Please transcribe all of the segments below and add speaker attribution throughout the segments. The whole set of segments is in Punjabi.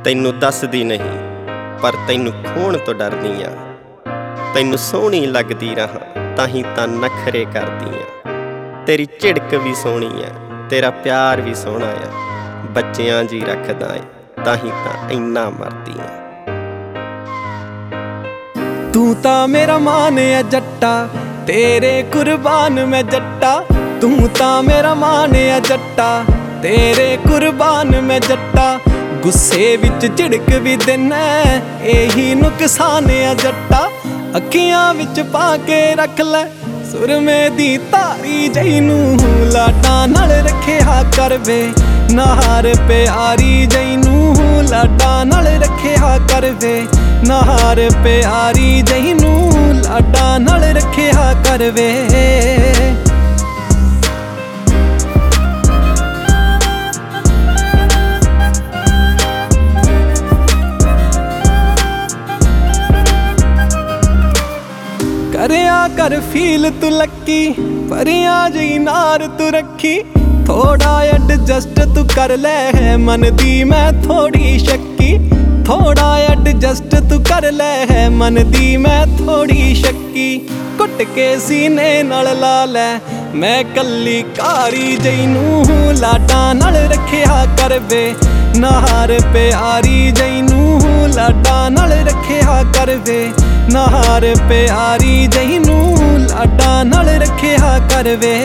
Speaker 1: ਤੈਨੂੰ ਦੱਸਦੀ ਨਹੀਂ ਪਰ ਤੈਨੂੰ ਖੋਣ ਤੋਂ ਡਰਦੀ ਆ। ਤੈਨੂੰ ਸੋਹਣੀ ਲੱਗਦੀ ਰਹਾਂ ਤਾਂ ਹੀ ਤਾਂ ਨਖਰੇ ਕਰਦੀ ਆ। ਤੇਰੀ ਝਿੜਕ ਵੀ ਸੋਹਣੀ ਆ, ਤੇਰਾ ਪਿਆਰ ਵੀ ਸੋਹਣਾ ਆ। ਬੱਚਿਆਂ ਜੀ ਰੱਖਦਾ ਏ ਤਾਂ ਹੀ ਤਾਂ ਇੰਨਾ ਮਰਦੀ ਆ।
Speaker 2: ਤੂੰ ਤਾਂ ਮੇਰਾ ਮਾਨ ਆ ਜੱਟਾ, ਤੇਰੇ ਕੁਰਬਾਨ ਮੈਂ ਜੱਟਾ। ਤੂੰ ਤਾਂ ਮੇਰਾ ਮਾਨ ਆ ਜੱਟਾ, ਤੇਰੇ ਕੁਰਬਾਨ ਮੈਂ ਜੱਟਾ। ਗੁੱਸੇ ਵਿੱਚ ਝਿੜਕ ਵੀ ਦੇਨਾ ਇਹੀ ਨੁਕਸਾਨ ਆ ਜੱਟਾ। ਅੱਖੀਆਂ ਵਿੱਚ ਪਾ ਕੇ ਰੱਖ ਲੈ ਸੁਰਮੇ ਦੀ ਧਾਰੀ ਜਈ ਨੂੰ। ਲਾਡਾਂ ਨਾਲ ਰੱਖਿਆ ਕਰ ਵੇ ਨਾਰ ਪਿਆਰੀ ਜਈ ਨੂੰ। ਲਾਡਾਂ ਨਾਲ ਰੱਖਿਆ ਕਰ ਵੇ ਨਾਰ ਪਿਆਰੀ ਜਈ ਨੂੰ। ਲਾਡਾਂ ਨਾਲ ਰੱਖਿਆ ਕਰ ਵੇ। ਕਰਿਆ ਕਰ ਫੀਲ ਤੂੰ ਲੱਕੀ, ਪਰਿਆਂ ਜਿਹੀ ਨਾਰ ਤੂੰ ਰੱਖੀ। ਥੋੜਾ ਐਡਜਸਟ ਤੂੰ ਕਰ ਲੈ ਮਨ ਦੀ ਮੈਂ ਥੋੜੀ ਸ਼ੱਕੀ। ਥੋੜਾ ਐਡਜਸਟ ਤੂੰ ਕਰ ਲੈ ਮਨ ਦੀ ਮੈਂ ਥੋੜੀ ਸ਼ੱਕੀ। ਘੁੱਟ ਕੇ ਸੀਨੇ ਨਾਲ ਲਾ ਲੈ ਮੈਂ ਕੱਲੀ ਕਾਰੀ ਜਈ ਨੂੰ। ਲਾਡਾਂ ਨਾਲ ਰੱਖਿਆ ਕਰ ਵੇ ਨਾਰ ਪਿਆਰੀ ਜਈ ਨੂੰ। ਲਾਡਾਂ ਨਾਲ ਰੱਖਿਆ ਕਰ ਵੇ ਨਾਰ ਪਿਆਰੀ ਜਈ ਨੂੰ। ਲਾਡਾਂ ਨਾਲ ਰੱਖਿਆ ਕਰ ਵੇ।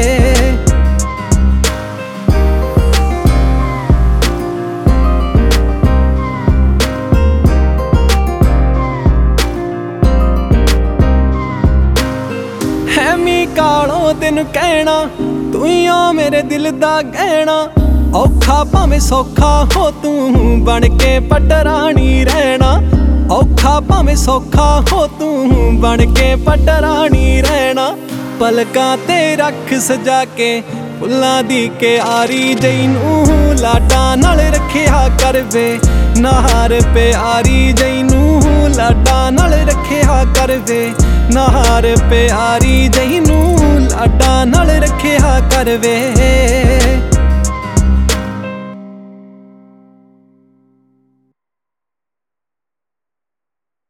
Speaker 2: ਹੈਮੀ ਕਾਲੋਂ ਤੈਨੂੰ ਕਹਿਣਾ ਤੂੰ ਹੀ ਓ ਮੇਰੇ ਦਿਲ ਦਾ ਗਹਿਣਾ। ਔਖਾ ਭਾਵੇਂ ਸੌਖਾ ਹੋ ਤੂੰ ਬਣ ਕੇ ਪਟਰਾਣੀ ਰਹਿਣਾ। ਔਖਾ ਭਾਵੇਂ ਸੌਖਾ ਹੋ ਤੂੰ ਬਣ ਕੇ ਪਟਰਾਣੀ ਰਹਿਣਾ। ਪਲਕਾਂ ਤੇ ਰੱਖ ਸਜਾ ਕੇ ਫੁੱਲਾਂ ਦੀ ਕਿਆਰੀ ਜਈ ਨੂੰ। ਲਾਡਾਂ ਨਾਲ ਰੱਖਿਆ ਕਰ ਵੇ ਨਾਰ ਪਿਆਰੀ ਜਈ ਨੂੰ। ਲਾਡਾਂ ਨਾਲ ਰੱਖਿਆ ਕਰ ਵੇ ਨਾਰ ਪਿਆਰੀ ਜਈ ਨੂੰ। ਲਾਡਾਂ ਨਾਲ ਰੱਖਿਆ ਕਰ ਵੇ।